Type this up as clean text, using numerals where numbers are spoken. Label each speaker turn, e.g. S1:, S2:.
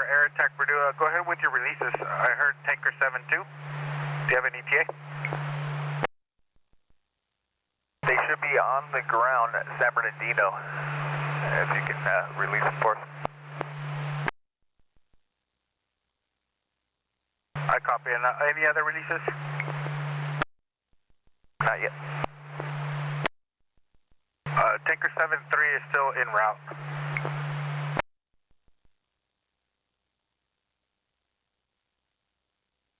S1: Air Attack Purdue. Go ahead with your releases. I heard Tanker 7-2. Do you have an ETA?
S2: They should be on the ground at San Bernardino. If you can release them for us.
S1: I copy. And any other releases?
S2: Not yet.
S1: Tanker 7-3 is still en route.